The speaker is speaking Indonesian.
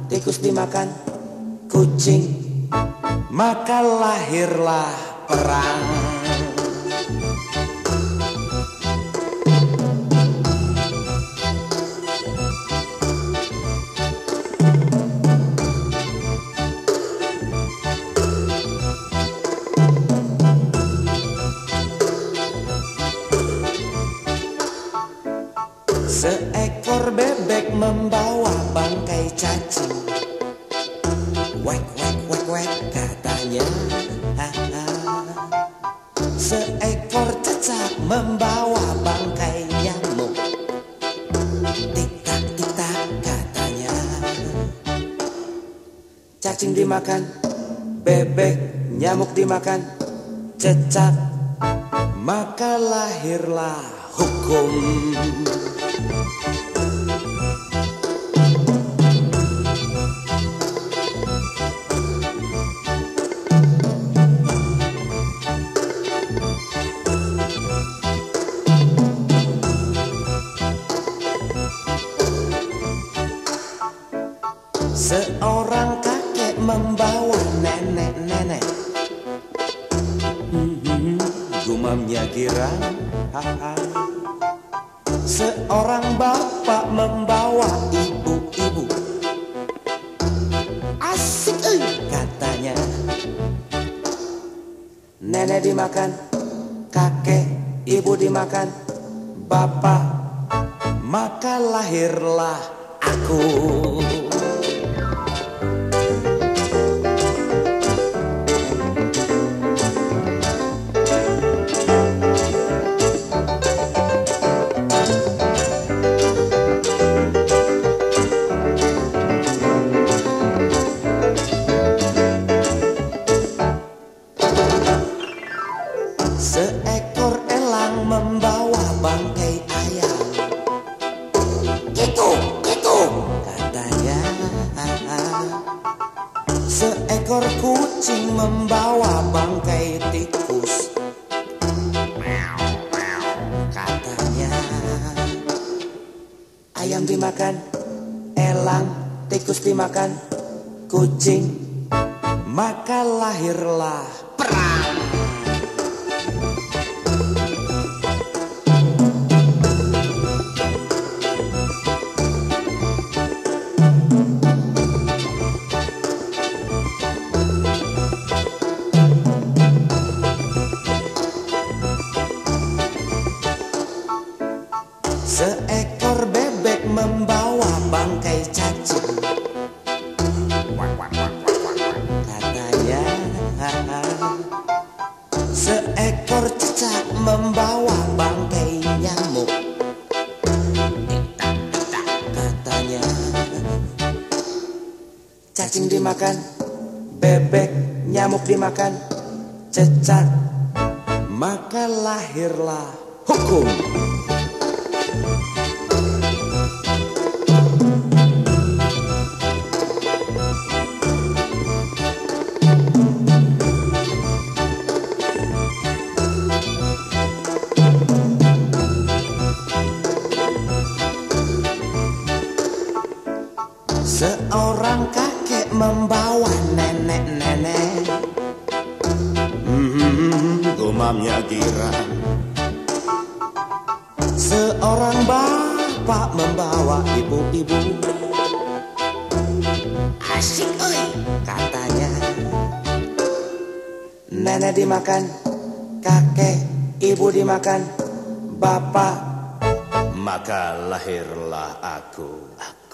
tikus dimakan kucing, maka lahirlah perang. Seekor bebek membawa bangkai cacing. Wek wek wek wek katanya. Seekor cecak membawa bangkai nyamuk. Tik tak katanya. Cacing dimakan, bebek, nyamuk dimakan, cecak, maka lahirlah hukum. Seorang kakek membawa nenek-nenek. Gumamnya girang. Seorang bapak membawa ibu-ibu. Asik katanya. Nenek dimakan, kakek, ibu dimakan, bapak, maka lahirlah aku. Seekor elang membawa bangkai ayam. Gitu katanya. Seekor kucing membawa bangkai tikus. Katanya. Ayam dimakan, elang, tikus dimakan, kucing, maka lahirlah perang. Seekor bebek membawa bangkai cacing. Katanya. Seekor cecak membawa bangkai nyamuk. Katanya. Cacing dimakan, bebek, nyamuk dimakan, cecak, maka lahirlah hukum. Seorang kakek membawa nenek-nenek. Gumamnya girang. Seorang bapak membawa ibu-ibu. Asik katanya. Nenek dimakan, kakek, ibu dimakan, bapak, maka lahirlah aku.